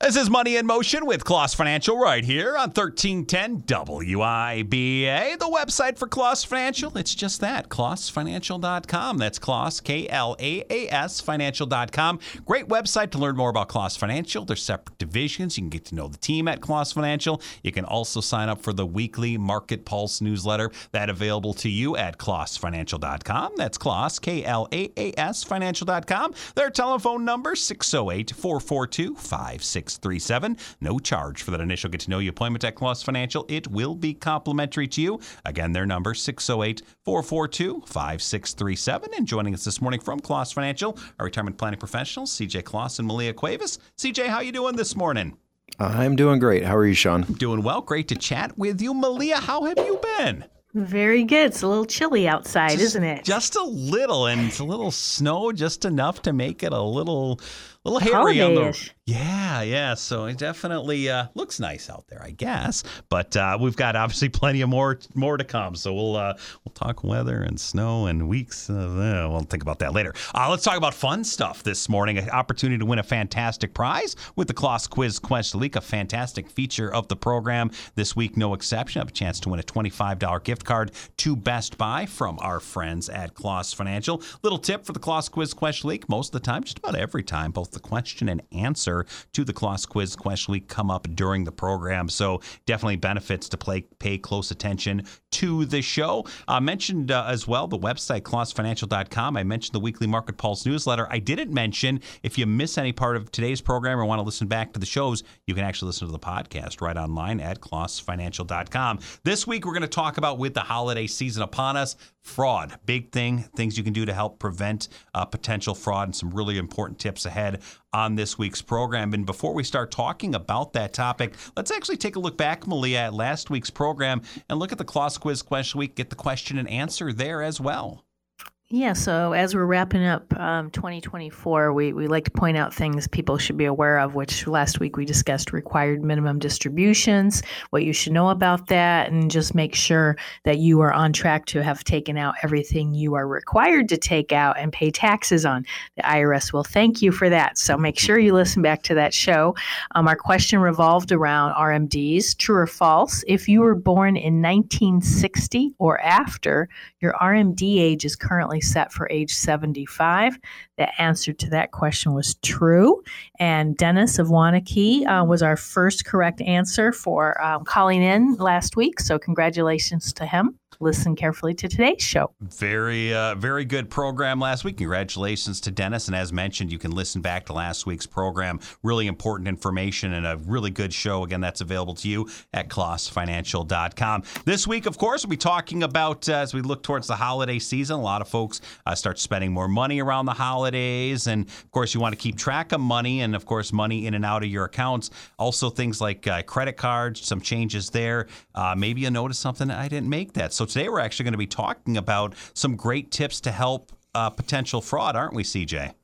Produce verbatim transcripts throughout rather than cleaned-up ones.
This is Money in Motion with Kloss Financial right here on thirteen ten W I B A. The website for Kloss Financial, it's just that, kloss financial dot com. That's Kloss, K L A A S, financial dot com. Great website to learn more about Kloss Financial. There's separate divisions. You can get to know the team at Kloss Financial. You can also sign up for the weekly Market Pulse newsletter that available to you at kloss financial dot com. That's Kloss, K L A A S, financial dot com. Their telephone number, six oh eight, four four two, five six three seven. No charge for that initial get-to-know you appointment at Kloss Financial. It will be complimentary to you. Again, their number, six oh eight, four four two, five six three seven. And joining us this morning from Kloss Financial, our retirement planning professionals, C J Kloss and Malia Cuevas. C J, how you doing this morning? I'm doing great. How are you, Sean? Doing well. Great to chat with you. Malia, how have you been? Very good. It's a little chilly outside, just, isn't it? Just a little, and it's a little snow, just enough to make it a little, little hairy on the. Yeah, yeah. So it definitely uh, looks nice out there, I guess. But uh, we've got obviously plenty of more more to come. So we'll uh, we'll talk weather and snow and weeks. Uh, we'll think about that later. Uh, let's talk about fun stuff this morning. An opportunity to win a fantastic prize with the Kloss Quiz Question Week, a fantastic feature of the program this week, no exception. Have a chance to win a twenty-five dollars gift card to Best Buy from our friends at Kloss Financial. Little tip for the Kloss Quiz Question Week: most of the time, just about every time, both the question and answer to the Kloss Quiz Question Week come up during the program. So definitely benefits to play, pay close attention to the show. I uh, mentioned uh, as well the website, kloss financial dot com. I mentioned the weekly Market Pulse newsletter. I didn't mention if you miss any part of today's program or want to listen back to the shows, you can actually listen to the podcast right online at kloss financial dot com. This week, we're going to talk about, with the holiday season upon us, fraud. Big thing, things you can do to help prevent uh, potential fraud, and some really important tips ahead on this week's program. And before we start talking about that topic, let's actually take a look back, Malia, at last week's program and look at the Kloss Quiz Question Week, get the question and answer there as well. Yeah, so as we're wrapping up um, twenty twenty-four, we, we like to point out things people should be aware of, which last week we discussed required minimum distributions, what you should know about that, and just make sure that you are on track to have taken out everything you are required to take out and pay taxes on. The I R S will thank you for that, so make sure you listen back to that show. Um, our question revolved around R M Ds, true or false. If you were born in nineteen sixty or after, your R M D age is currently set for age seventy-five. The answer to that question was true. And Dennis of Wanakee uh, was our first correct answer for um, calling in last week. So congratulations to him. Listen carefully to today's show. Very, uh, very good program last week. Congratulations to Dennis. And as mentioned, you can listen back to last week's program. Really important information and a really good show. Again, that's available to you at kloss financial dot com. This week, of course, we'll be talking about, uh, as we look towards the holiday season, a lot of folks uh, start spending more money around the holidays. And, of course, you want to keep track of money and, of course, money in and out of your accounts. Also, things like uh, credit cards, some changes there. Uh, maybe you notice something, I didn't make that. So today we're actually going to be talking about some great tips to help uh, potential fraud, aren't we, C J?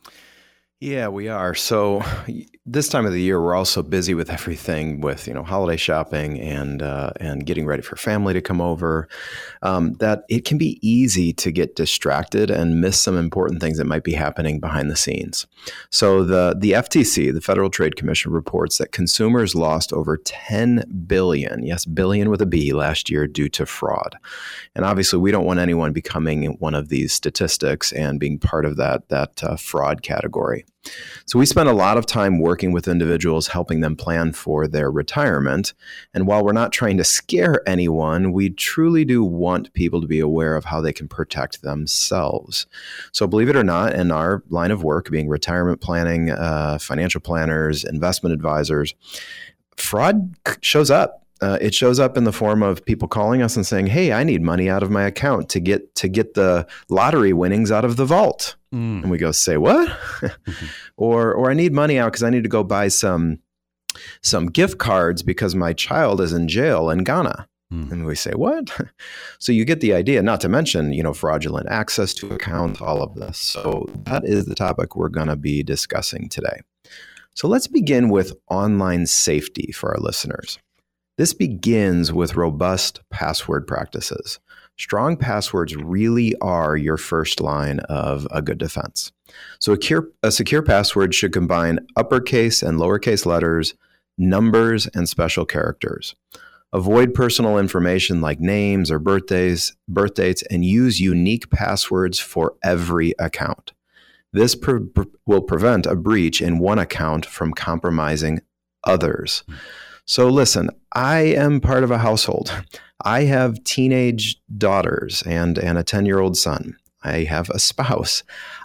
Yeah, we are. So this time of the year, we're also busy with everything with, you know, holiday shopping and uh, and getting ready for family to come over, um, that it can be easy to get distracted and miss some important things that might be happening behind the scenes. So the, the F T C, the Federal Trade Commission, reports that consumers lost over ten billion, yes, billion with a B, last year due to fraud. And obviously, we don't want anyone becoming one of these statistics and being part of that, that uh, fraud category. So we spend a lot of time working with individuals, helping them plan for their retirement. And while we're not trying to scare anyone, we truly do want people to be aware of how they can protect themselves. So believe it or not, in our line of work, being retirement planning, uh, financial planners, investment advisors, fraud shows up. Uh, it shows up in the form of people calling us and saying, "Hey, I need money out of my account to get to get the lottery winnings out of the vault." Mm. And we go, "Say what?" mm-hmm. Or, or I need money out because I need to go buy some some gift cards because my child is in jail in Ghana. Mm. And we say, "What?" So you get the idea. Not to mention, you know, fraudulent access to accounts, all of this. So that is the topic we're going to be discussing today. So let's begin with online safety for our listeners. This begins with robust password practices. strong passwords really are your first line of a good defense. So a secure, a secure password should combine uppercase and lowercase letters, numbers, and special characters. Avoid personal information like names or birthdays, birth dates, and use unique passwords for every account. This pre- will prevent a breach in one account from compromising others. So listen, I am part of a household. I have teenage daughters and, and a ten-year-old son. I have a spouse.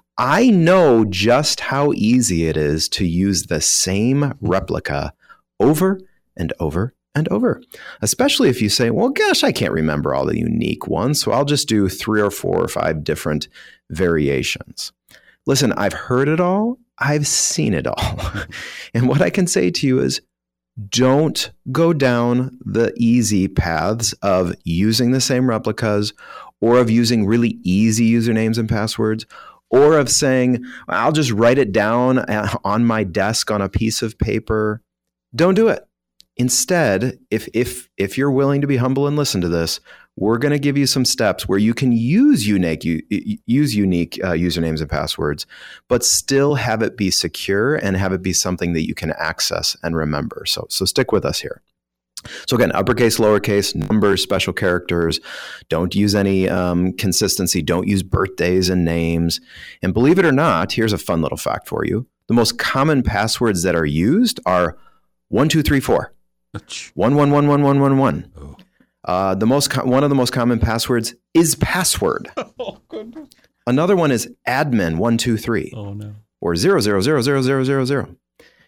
I know just how easy it is to use the same replica over and over and over, especially if you say, well, gosh, I can't remember all the unique ones, so I'll just do three or four or five different variations. Listen, I've heard it all. I've seen it all. And what I can say to you is, don't go down the easy paths of using the same replicas or of using really easy usernames and passwords or of saying, I'll just write it down on my desk on a piece of paper. Don't do it. Instead, if if if you're willing to be humble and listen to this, we're going to give you some steps where you can use unique use unique uh, usernames and passwords, but still have it be secure and have it be something that you can access and remember. So so stick with us here. So again, uppercase, lowercase, numbers, special characters. Don't use any um, consistency. Don't use birthdays and names. And believe it or not, here's a fun little fact for you. The most common passwords that are used are one, two, three, four. One, one, one, one, one, one, one. Oh. Uh, the most co- one of the most common passwords is password. Oh, goodness. Another one is admin one two three. Oh no. Or zero zero zero zero zero zero zero.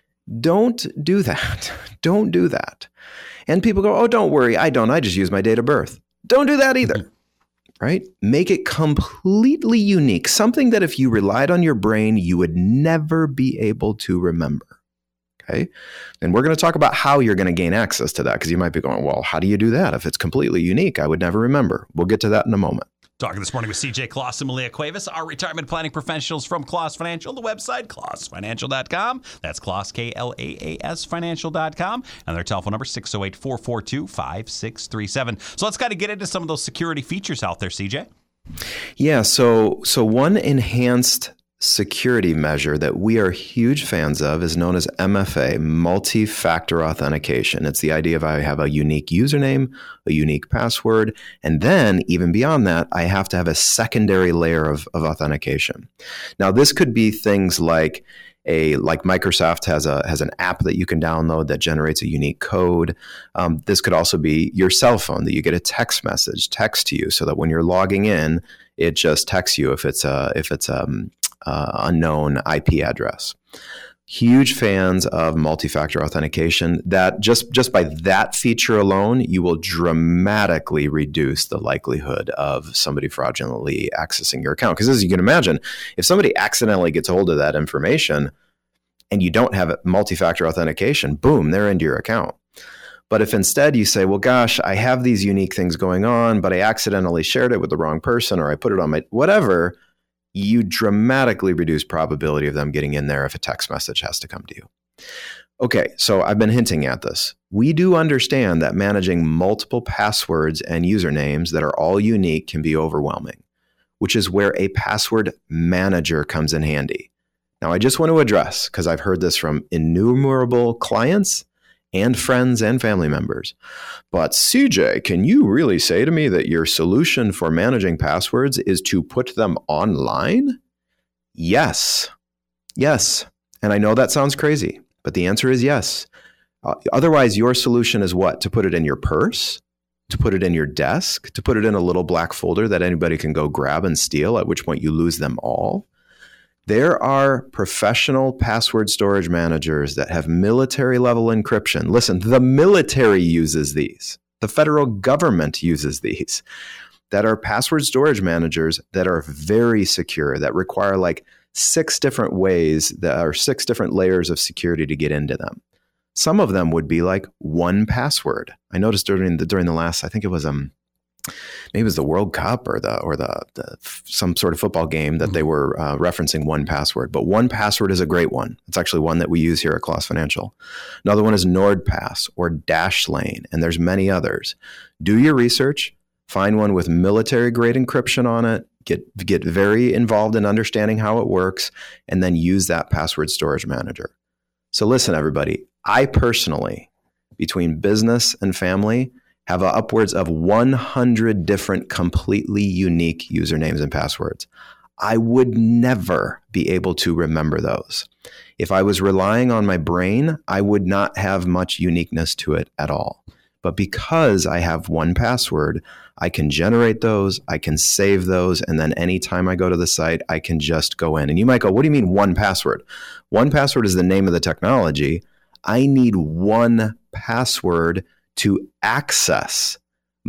Don't do that. Don't do that. And people go, oh, don't worry, I don't. I just use my date of birth. Don't do that either. Right? Make it completely unique. Something that if you relied on your brain, you would never be able to remember. Okay. And we're going to talk about how you're going to gain access to that, because you might be going, well, how do you do that? If it's completely unique, I would never remember. We'll get to that in a moment. Talking this morning with C J Kloss and Malia Cuevas, our retirement planning professionals from Kloss Financial. The website, kloss financial dot com. That's Kloss, K L A A S financial dot com. And their telephone number, six oh eight, four four two, five six three seven. So let's kind of get into some of those security features out there, C J. Yeah, so so one enhanced security measure that we are huge fans of is known as M F A, multi-factor authentication. It's the idea of I have a unique username, a unique password, and then even beyond that, I have to have a secondary layer of, of authentication. Now, this could be things like a like Microsoft has a has an app that you can download that generates a unique code. Um, this could also be your cell phone, that you get a text message text to you so that when you're logging in, it just texts you if it's a if it's um Uh, unknown I P address. Huge fans of multi-factor authentication. That just, just by that feature alone, you will dramatically reduce the likelihood of somebody fraudulently accessing your account. Because as you can imagine, if somebody accidentally gets hold of that information and you don't have multi-factor authentication, boom, they're into your account. But if instead you say, well, gosh, I have these unique things going on, but I accidentally shared it with the wrong person, or I put it on my whatever, you dramatically reduce probability of them getting in there if a text message has to come to you. Okay, so I've been hinting at this. We do understand that managing multiple passwords and usernames that are all unique can be overwhelming, which is where a password manager comes in handy. Now, I just want to address, because I've heard this from innumerable clients and friends and family members. But C J, can you really say to me that your solution for managing passwords is to put them online? Yes. Yes. And I know that sounds crazy, but the answer is yes. Uh, otherwise, your solution is what? To put it in your purse? To put it in your desk? To put it in a little black folder that anybody can go grab and steal, at which point you lose them all? There are professional password storage managers that have military level encryption. Listen, the military uses these. The federal government uses these, that are password storage managers that are very secure, that require like six different ways, that are six different layers of security to get into them. Some of them would be like one password. I noticed during the during the last, I think it was um. maybe it was the World Cup or the or the, the some sort of football game that they were uh, referencing one password. But one password is a great one. It's actually one that we use here at Kloss Financial. Another one is NordPass or Dashlane, and there's many others. Do your research. Find one with military-grade encryption on it. Get get very involved in understanding how it works, and then use that password storage manager. So listen, everybody, I personally, between business and family, have upwards of one hundred different completely unique usernames and passwords. I would never be able to remember those. If I was relying on my brain, I would not have much uniqueness to it at all. But because I have one password, I can generate those, I can save those, and then anytime I go to the site, I can just go in. And you might go, what do you mean one password? One password is the name of the technology. I need one password to access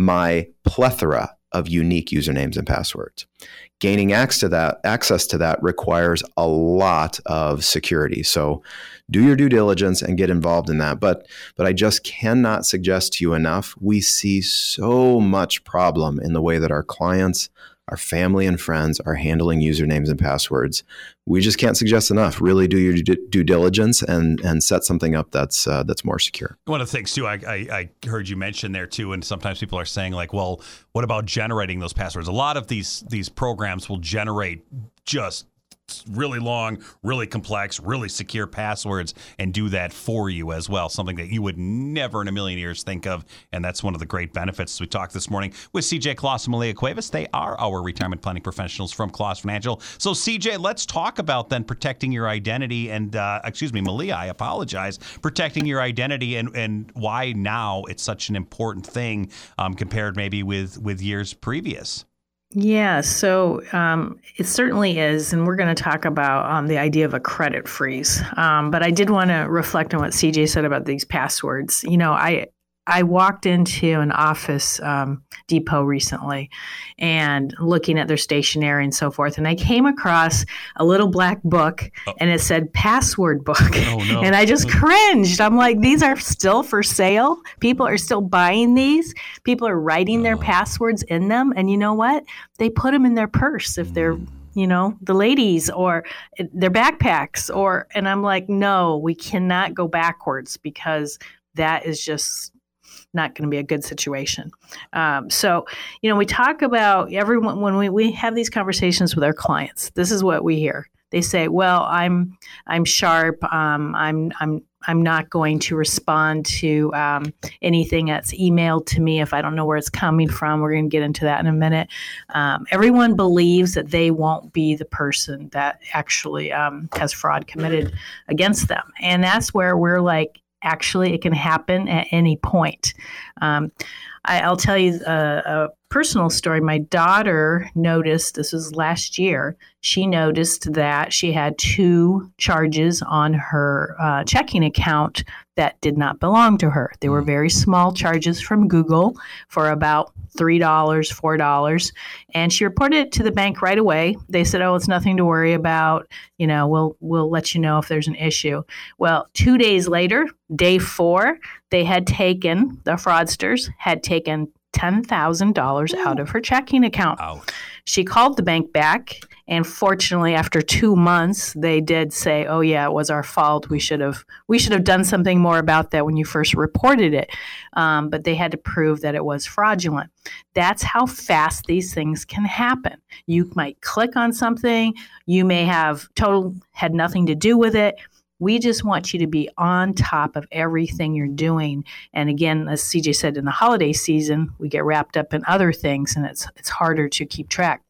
my plethora of unique usernames and passwords. Gaining access to that, access to that requires a lot of security. So do your due diligence and get involved in that. But, but I just cannot suggest to you enough. We see so much problem in the way that our clients, our family and friends are handling usernames and passwords. We just can't suggest enough. Really do your due diligence and and set something up that's uh, that's more secure. One of the things too, I, I I heard you mention there too, and sometimes people are saying like, well, what about generating those passwords? A lot of these these programs will generate just really long, really complex, really secure passwords and do that for you as well, something that you would never in a million years think of. And that's one of the great benefits. We talked this morning with C J Kloss and Malia Cuevas. They are our retirement planning professionals from Kloss Financial. So C J, let's talk about then protecting your identity and, uh, excuse me, Malia, I apologize, protecting your identity and, and why now it's such an important thing um, compared maybe with, with years previous. Yeah, so um, it certainly is, and we're going to talk about um, the idea of a credit freeze. Um, but I did want to reflect on what C J said about these passwords. You know, I I walked into an Office um, Depot recently and looking at their stationery and so forth, and I came across a little black book, oh. and it said password book. Oh, no. And I just cringed. I'm like, these are still for sale? People are still buying these? People are writing their oh. passwords in them, and you know what? They put them in their purse if they're you know, the ladies or their backpacks or, and I'm like, no, we cannot go backwards because that is just not going to be a good situation. Um, so, you know, we talk about everyone, when we, we have these conversations with our clients, this is what we hear. They say, well, I'm, I'm sharp. Um, I'm, I'm, I'm not going to respond to um, anything that's emailed to me if I don't know where it's coming from. We're going to get into that in a minute. Um, everyone believes that they won't be the person that actually um, has fraud committed against them. And that's where we're like, actually, it can happen at any point. Um, I, I'll tell you a, a personal story. My daughter noticed, this was last year, she noticed that she had two charges on her uh, checking account that did not belong to her. They were very small charges from Google for about three dollars, four dollars. And she reported it to the bank right away. They said, oh, it's nothing to worry about. You know, we'll we'll let you know if there's an issue. Well, two days later, day four, they had taken, the fraudsters had taken ten thousand dollars out of her checking account. Ouch. She called the bank back, and fortunately, after two months, they did say, "Oh yeah, it was our fault. We should have we should have done something more about that when you first reported it." Um, but they had to prove that it was fraudulent. That's how fast these things can happen. You might click on something, you may have total had nothing to do with it. We just want you to be on top of everything you're doing. And again, as C J said, in the holiday season, we get wrapped up in other things, and it's it's harder to keep track.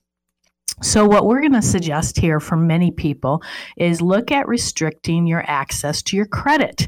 So what we're going to suggest here for many people is look at restricting your access to your credit.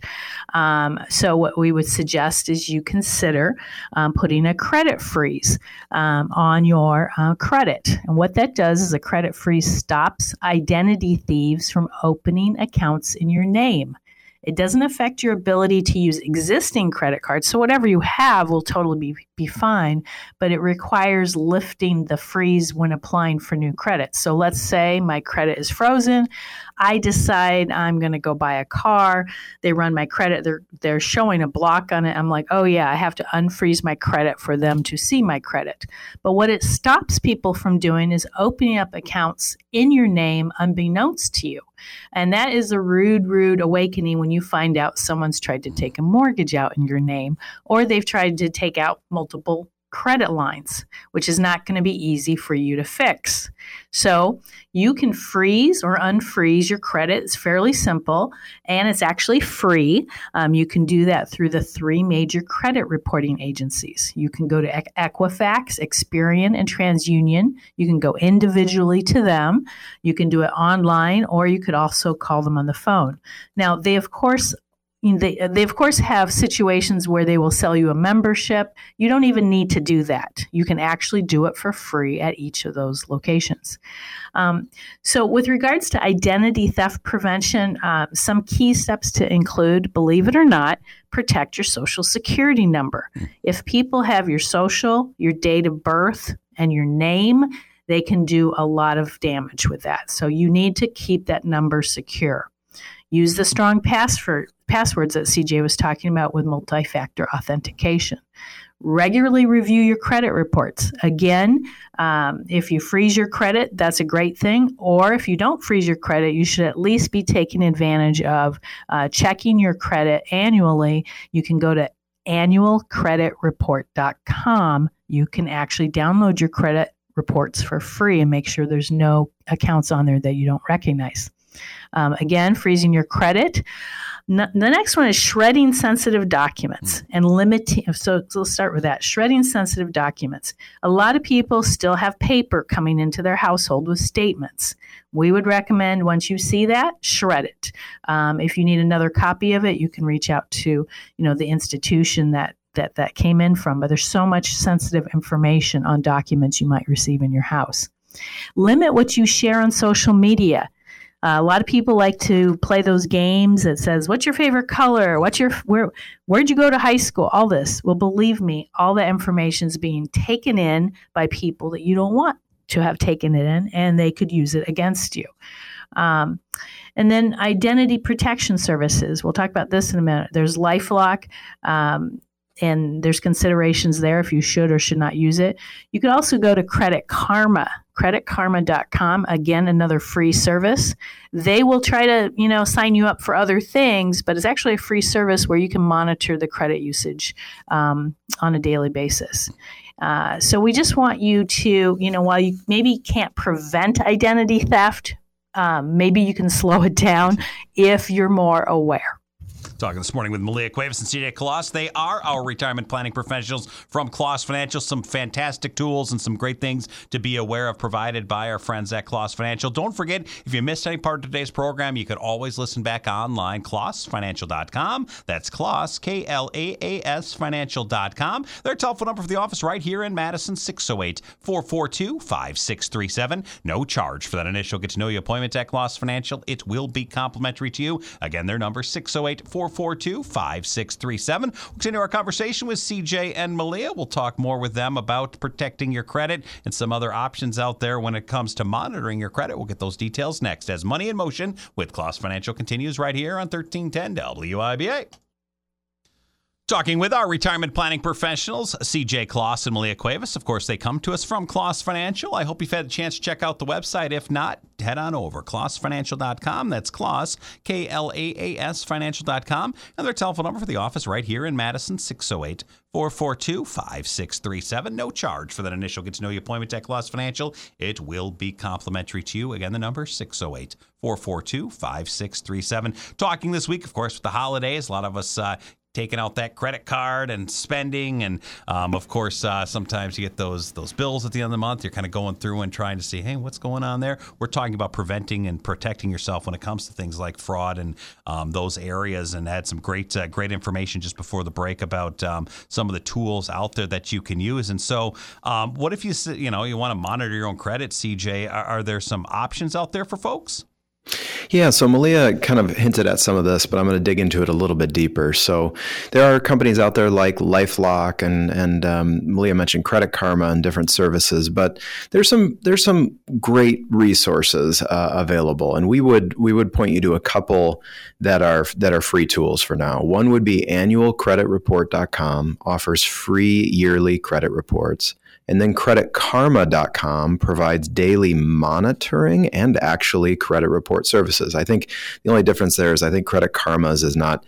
Um, so what we would suggest is you consider um, putting a credit freeze um, on your uh, credit. And what that does is a credit freeze stops identity thieves from opening accounts in your name. It doesn't affect your ability to use existing credit cards. So whatever you have will totally be, be fine, but it requires lifting the freeze when applying for new credit. So let's say my credit is frozen. I decide I'm going to go buy a car. They run my credit. They're, they're showing a block on it. I'm like, oh yeah, I have to unfreeze my credit for them to see my credit. But what it stops people from doing is opening up accounts in your name unbeknownst to you. And that is a rude, rude awakening when you find out someone's tried to take a mortgage out in your name, or they've tried to take out multiple credit lines, which is not going to be easy for you to fix. So you can freeze or unfreeze your credit. It's fairly simple, and it's actually free. Um, you can do that through the three major credit reporting agencies. You can go to Equifax, Experian, and TransUnion. You can go individually to them. You can do it online, or you could also call them on the phone. Now, they, of course, They, they, of course, have situations where they will sell you a membership. You don't even need to do that. You can actually do it for free at each of those locations. Um, so with regards to identity theft prevention, uh, some key steps to include, believe it or not, protect your social security number. If people have your social, your date of birth, and your name, they can do a lot of damage with that. So you need to keep that number secure. Use the strong password, passwords that C J was talking about with multi-factor authentication. Regularly review your credit reports. Again, um, if you freeze your credit, that's a great thing. Or if you don't freeze your credit, you should at least be taking advantage of uh, checking your credit annually. You can go to annual credit report dot com. You can actually download your credit reports for free and make sure there's no accounts on there that you don't recognize. Um, again, freezing your credit. N- the next one is shredding sensitive documents and limiting. So, so let's start with that. Shredding sensitive documents. A lot of people still have paper coming into their household with statements. We would recommend once you see that, shred it. Um, if you need another copy of it, you can reach out to, you know, the institution that that that came in from. But there's so much sensitive information on documents you might receive in your house. Limit what you share on social media. Uh, a lot of people like to play those games that says, what's your favorite color? What's your, where, where'd you go to high school? All this. Well, believe me, all that information is being taken in by people that you don't want to have taken it in, and they could use it against you. Um, and then identity protection services. We'll talk about this in a minute. There's LifeLock, um, and there's considerations there if you should or should not use it. You could also go to Credit Karma, credit karma dot com. Again, another free service. They will try to, you know, sign you up for other things, but it's actually a free service where you can monitor the credit usage um, on a daily basis. Uh, so we just want you to, you know, while you maybe can't prevent identity theft, um, maybe you can slow it down if you're more aware. Talking this morning with Malia Cuevas and C J Kloss. They are our retirement planning professionals from Kloss Financial. Some fantastic tools and some great things to be aware of provided by our friends at Kloss Financial. Don't forget, if you missed any part of today's program, you could always listen back online, kloss financial dot com. That's Kloss, K L A A S financial dot com. Their telephone number for the office right here in Madison, six oh eight, four four two, five six three seven. No charge for that initial get-to-know-you appointment at Kloss Financial. It will be complimentary to you. Again, their number, six oh eight, four four two, five six three seven. We'll continue our conversation with C J and Malia. We'll talk more with them about protecting your credit and some other options out there when it comes to monitoring your credit. We'll get those details next as Money in Motion with Kloss Financial continues right here on thirteen ten W I B A. Talking with our retirement planning professionals, C J Kloss and Malia Cuevas. Of course, they come to us from Kloss Financial. I hope you've had a chance to check out the website. If not, head on over, kloss financial dot com. That's Kloss, K L A A S financial dot com. And their telephone number for the office right here in Madison, six oh eight, four four two, five six three seven. No charge for that initial get-to-know-you appointment at Kloss Financial. It will be complimentary to you. Again, the number, six oh eight, four four two, five six three seven. Talking this week, of course, with the holidays, a lot of us uh, taking out that credit card and spending. And, um, of course, uh, sometimes you get those those bills at the end of the month. You're kind of going through and trying to see, hey, what's going on there? We're talking about preventing and protecting yourself when it comes to things like fraud and um, those areas, and had some great uh, great information just before the break about um, some of the tools out there that you can use. And so um, what if you, you know, you want to monitor your own credit, C J? Are, are there some options out there for folks? Yeah, so Malia kind of hinted at some of this, but I'm going to dig into it a little bit deeper. So there are companies out there like LifeLock, and and um, Malia mentioned Credit Karma and different services, but there's some there's some great resources uh, available, and we would we would point you to a couple that are that are free tools for now. One would be annual credit report dot com, offers free yearly credit reports. And then credit karma dot com provides daily monitoring and actually credit report services. I think the only difference there is I think Credit Karma's is not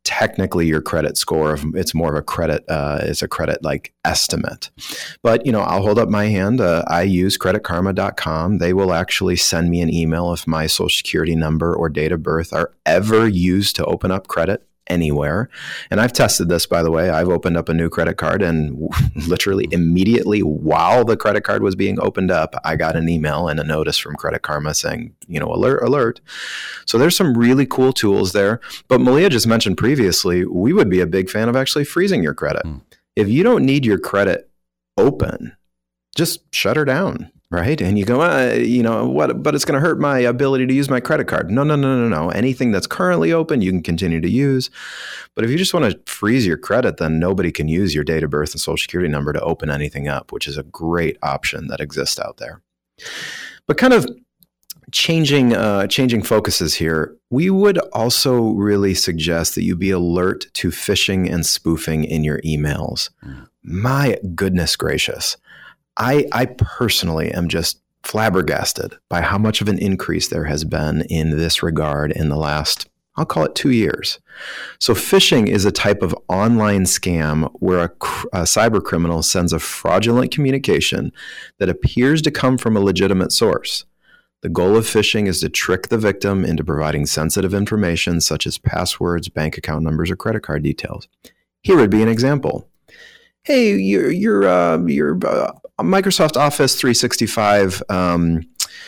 technically your credit score. It's more of a credit, uh, it's a credit like estimate. But, you know, I'll hold up my hand. Uh, I use credit karma dot com. They will actually send me an email if my social security number or date of birth are ever used to open up credit anywhere. And I've tested this, by the way. I've opened up a new credit card, and literally immediately while the credit card was being opened up, I got an email and a notice from Credit Karma saying, you know, alert, alert. So there's some really cool tools there. But Malia just mentioned previously, we would be a big fan of actually freezing your credit. Mm. If you don't need your credit open, just shut her down. Right. And you go, uh, you know, what, but it's going to hurt my ability to use my credit card. No, no, no, no, no. Anything that's currently open, you can continue to use. But if you just want to freeze your credit, then nobody can use your date of birth and social security number to open anything up, which is a great option that exists out there. But kind of changing, uh, changing focuses here, we would also really suggest that you be alert to phishing and spoofing in your emails. Mm. My goodness gracious. I, I personally am just flabbergasted by how much of an increase there has been in this regard in the last, I'll call it two years. So phishing is a type of online scam where a, a cyber criminal sends a fraudulent communication that appears to come from a legitimate source. The goal of phishing is to trick the victim into providing sensitive information such as passwords, bank account numbers, or credit card details. Here would be an example. Hey, your your uh, your uh, Microsoft Office three sixty-five um,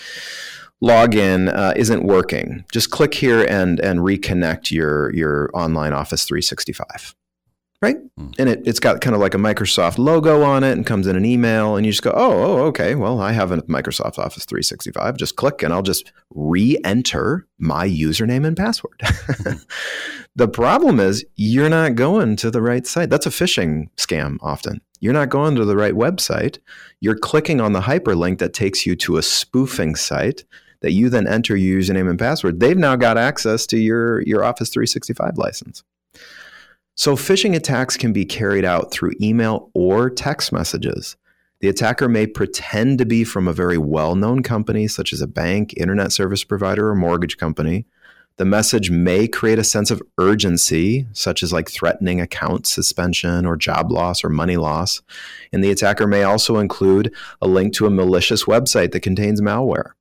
login uh, isn't working. Just click here and and reconnect your your online Office three sixty-five, right? Mm. And it it's got kind of like a Microsoft logo on it and comes in an email, and you just go, oh, oh, okay. Well, I have a Microsoft Office three sixty-five. Just click, and I'll just re-enter my username and password. Mm. The problem is you're not going to the right site. That's a phishing scam often. You're not going to the right website. You're clicking on the hyperlink that takes you to a spoofing site that you then enter your username and password. They've now got access to your, your Office three sixty-five license. So phishing attacks can be carried out through email or text messages. The attacker may pretend to be from a very well-known company, such as a bank, internet service provider, or mortgage company. The message may create a sense of urgency, such as like threatening account suspension or job loss or money loss. And the attacker may also include a link to a malicious website that contains malware.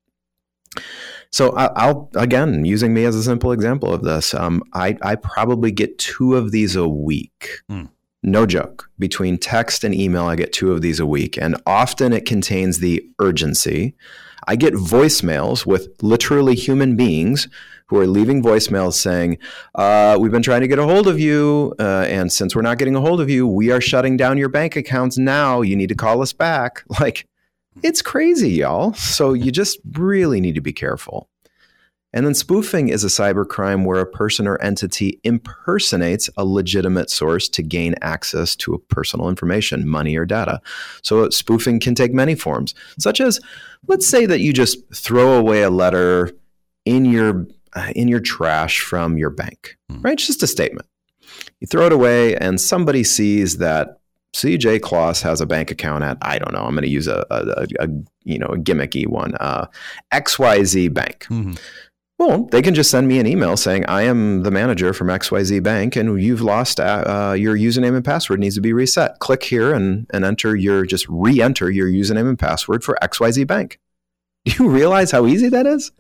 So I'll, again, using me as a simple example of this, um, I, I probably get two of these a week. Mm. No joke. Between text and email, I get two of these a week. And often it contains the urgency. I get voicemails with literally human beings who are leaving voicemails saying, uh, we've been trying to get a hold of you. Uh, and since we're not getting a hold of you, we are shutting down your bank accounts now. You need to call us back. Like, it's crazy, y'all. So you just really need to be careful. And then spoofing is a cybercrime where a person or entity impersonates a legitimate source to gain access to a personal information, money, or data. So spoofing can take many forms, such as, let's say that you just throw away a letter in your uh, in your trash from your bank, mm. right? It's just a statement. You throw it away and somebody sees that C J Kloss has a bank account at, I don't know, I'm going to use a, a, a, a you know a gimmicky one, uh, X Y Z Bank. Mm-hmm. Well, they can just send me an email saying, I am the manager from X Y Z Bank and you've lost uh, your username and password needs to be reset. Click here and, and enter your, just re-enter your username and password for X Y Z Bank. Do you realize how easy that is?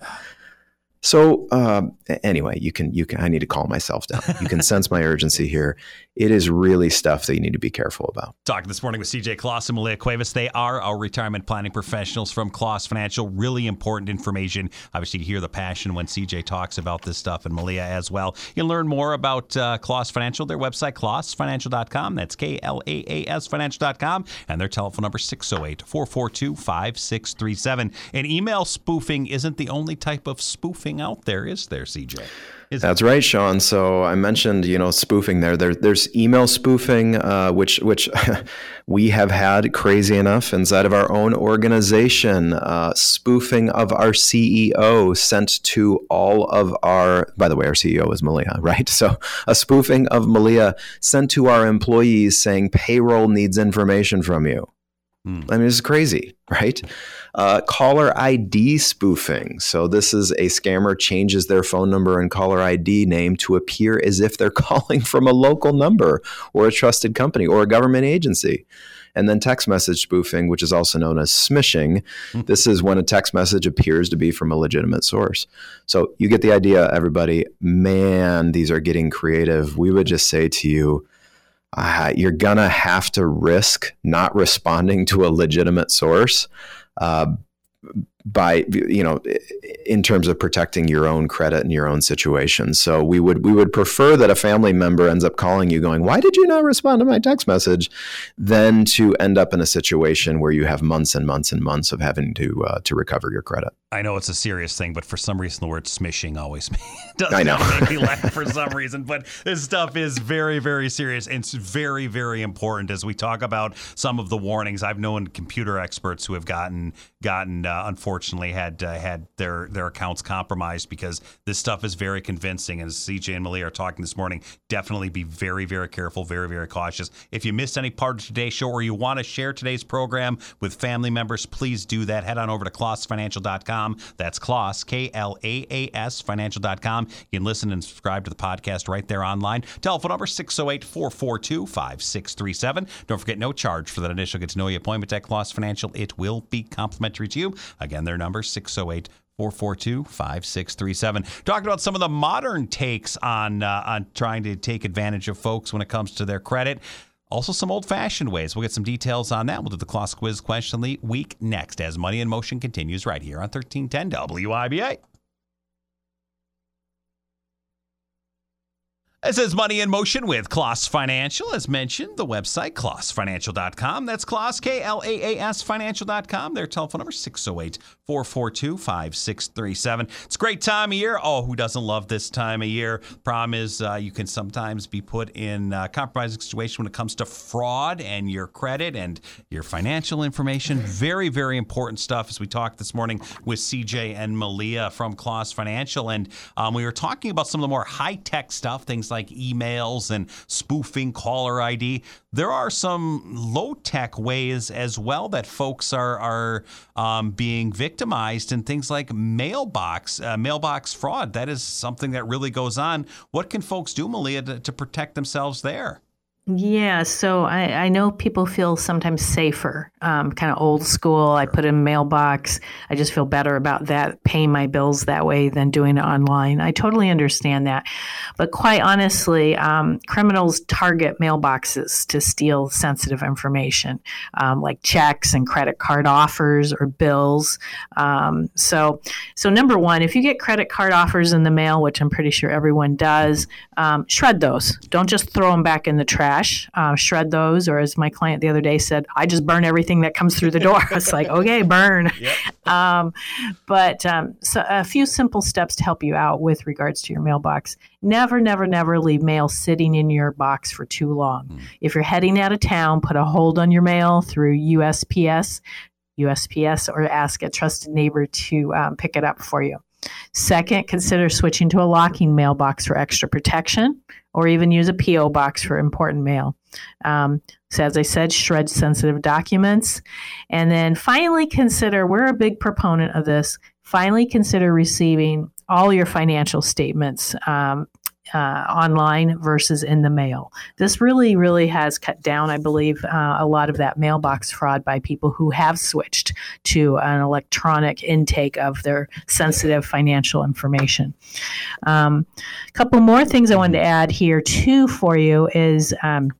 So um, anyway, you can, you can, I need to calm myself down. You can sense my urgency here. It is really stuff that you need to be careful about. Talking this morning with C J Kloss and Malia Cuevas. They are our retirement planning professionals from Kloss Financial. Really important information. Obviously, you hear the passion when C J talks about this stuff, and Malia as well. You can learn more about uh, Kloss Financial, their website, kloss financial dot com. That's K L A A S financial dot com. And their telephone number, six oh eight, four four two, five six three seven. And email spoofing isn't the only type of spoofing out there, is there, C J? Is That's it? Right, Sean. So I mentioned, you know, spoofing there. there there's email spoofing, uh, which which we have had, crazy enough, inside of our own organization. Uh, spoofing of our C E O sent to all of our, by the way, our C E O is Malia, right? So a spoofing of Malia sent to our employees saying payroll needs information from you. Hmm. I mean, it's crazy, right? Uh, caller I D spoofing. So this is a scammer changes their phone number and caller I D name to appear as if they're calling from a local number or a trusted company or a government agency. And then text message spoofing, which is also known as smishing. Hmm. This is when a text message appears to be from a legitimate source. So you get the idea, everybody. Man, these are getting creative. We would just say to you, Uh, you're going to have to risk not responding to a legitimate source uh, by, you know, in terms of protecting your own credit and your own situation. So we would we would prefer that a family member ends up calling you going, why did you not respond to my text message, than to end up in a situation where you have months and months and months of having to uh, to recover your credit. I know it's a serious thing, but for some reason the word smishing always doesn't I know. make me laugh for some reason. But this stuff is very, very serious, and it's very, very important as we talk about some of the warnings. I've known computer experts who have gotten gotten uh, unfortunately had uh, had their their accounts compromised because this stuff is very convincing. And as C J and Malia are talking this morning, definitely be very, very careful, very, very cautious. If you missed any part of today's show or you want to share today's program with family members, please do that. Head on over to Klaas Financial dot com. That's Klaas, K L A A S, financial dot com. You can listen and subscribe to the podcast right there online. Telephone number six oh eight, four four two, five six three seven. Don't forget, no charge for that initial get to know you appointment at Klaas Financial. It will be complimentary to you. Again, their number six oh eight, four four two, five six three seven. Talking about some of the modern takes on uh, on trying to take advantage of folks when it comes to their credit. Also, some old-fashioned ways. We'll get some details on that. We'll do the Klaas Quiz Question Week next as Money in Motion continues right here on thirteen ten W I B A. This is Money in Motion with Klaas Financial. As mentioned, the website, Klaas Financial dot com. That's Klaas, K L A A S, financial dot com. Their telephone number, six oh eight, four four two, five six three seven. It's a great time of year. Oh, who doesn't love this time of year? Problem is uh, you can sometimes be put in a compromising situation when it comes to fraud and your credit and your financial information. Very, very important stuff as we talked this morning with C J and Malia from Klaas Financial. And um, we were talking about some of the more high-tech stuff, things like emails and spoofing caller I D. There are some low-tech ways as well that folks are are um, being victimized in things like mailbox uh, mailbox fraud. That is something that really goes on. What can folks do, Malia, to, to protect themselves there? Yeah, so I, I know people feel sometimes safer, um, kind of old school. I put in a mailbox. I just feel better about that, paying my bills that way than doing it online. I totally understand that. But quite honestly, um, criminals target mailboxes to steal sensitive information, um, like checks and credit card offers or bills. Um, so, so number one, if you get credit card offers in the mail, which I'm pretty sure everyone does, um, shred those. Don't just throw them back in the trash. Uh, shred those, or as my client the other day said, I just burn everything that comes through the door. It's like, okay, burn. Yep. Um, but um, so a few simple steps to help you out with regards to your mailbox. Never, never, never leave mail sitting in your box for too long. Mm. If you're heading out of town, put a hold on your mail through U S P S, U S P S, or ask a trusted neighbor to um, pick it up for you. Second, consider switching to a locking mailbox for extra protection, or even use a P O box for important mail. Um, so as I said, shred sensitive documents. And then finally consider, we're a big proponent of this, finally consider receiving all your financial statements um, uh, online versus in the mail. This really, really has cut down, I believe, uh, a lot of that mailbox fraud by people who have switched to an electronic intake of their sensitive financial information. Um, a couple more things I wanted to add here too for you is um,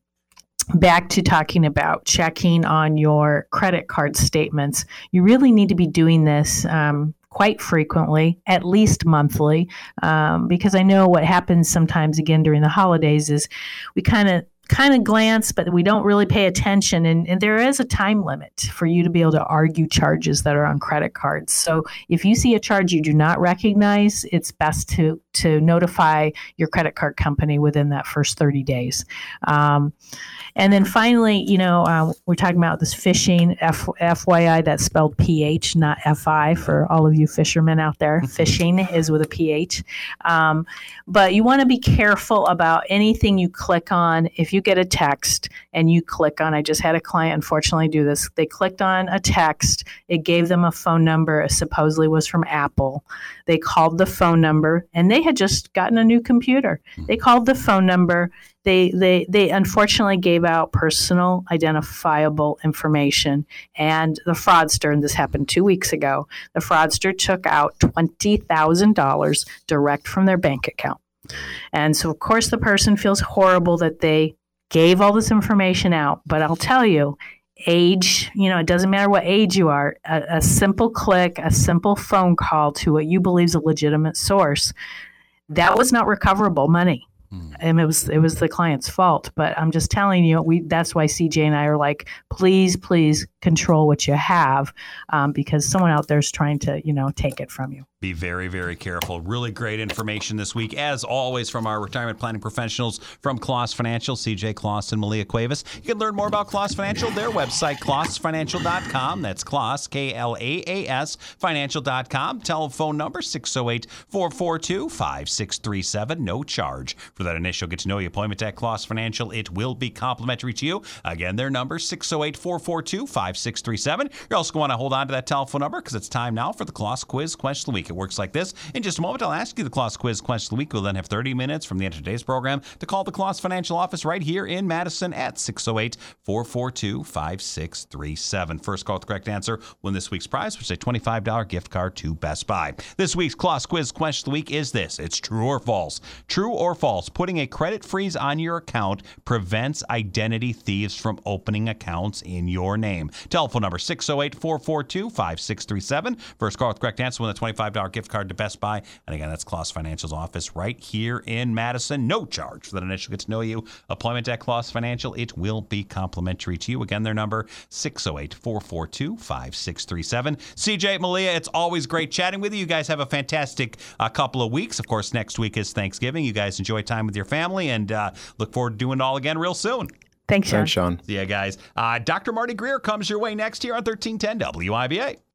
back to talking about checking on your credit card statements. You really need to be doing this um, quite frequently, at least monthly, um, because I know what happens sometimes, again, during the holidays is we kind of kind of glance, but we don't really pay attention. And, and there is a time limit for you to be able to argue charges that are on credit cards. So if you see a charge you do not recognize, it's best to to notify your credit card company within that first thirty days. Um, and then finally, you know, uh, we're talking about this phishing, F- F Y I, that's spelled P H, not F I, for all of you fishermen out there. Phishing is with a P H. Um, but you want to be careful about anything you click on. If you you get a text and you click on, I just had a client unfortunately do this. They clicked on a text. It gave them a phone number. It supposedly was from Apple. They called the phone number and they had just gotten a new computer. They called the phone number. They, they, they unfortunately gave out personal identifiable information. And the fraudster, and this happened two weeks ago, the fraudster took out twenty thousand dollars direct from their bank account. And so, of course, the person feels horrible that they gave all this information out. But I'll tell you, age, you know, it doesn't matter what age you are, a, a simple click, a simple phone call to what you believe is a legitimate source, that was not recoverable money. And it was it was the client's fault. But I'm just telling you, we that's why C J and I are like, please, please control what you have, um, because someone out there is trying to, you know, take it from you. Be very, very careful. Really great information this week, as always, from our retirement planning professionals from Kloss Financial, C J Kloss and Malia Cuevas. You can learn more about Kloss Financial, their website, kloss financial dot com. That's Kloss, K L A A S, financial dot com. Telephone number six oh eight, four four two, five six three seven. No charge for that initial get-to-know-you appointment at Kloss Financial. It will be complimentary to you. Again, their number, six oh eight, four four two, five six three seven. You're also going to hold on to that telephone number because it's time now for the Kloss Quiz Question of the Week. It works like this. In just a moment, I'll ask you the Kloss Quiz Question of the Week. We'll then have thirty minutes from the end of today's program to call the Kloss Financial office right here in Madison at six oh eight, four four two, five six three seven. First call with the correct answer win this week's prize, which is a twenty-five dollars gift card to Best Buy. This week's Kloss Quiz Question of the Week is this. It's true or false. True or false, putting a credit freeze on your account prevents identity thieves from opening accounts in your name. Telephone number six oh eight, four four two, five six three seven. First call with the correct answer win a twenty-five dollars gift card to Best Buy. And again, that's Kloss Financial's office right here in Madison. No charge for that initial get-to-know-you appointment at Kloss Financial. It will be complimentary to you. Again, their number, six oh eight, four four two, five six three seven. C J, Malia, it's always great chatting with you. You guys have a fantastic uh, couple of weeks. Of course, next week is Thanksgiving. You guys enjoy time with your family and uh, look forward to doing it all again real soon. Thanks, Sean. Thanks, Sean. See ya, guys. Uh, Doctor Marty Greer comes your way next here on thirteen ten W I B A.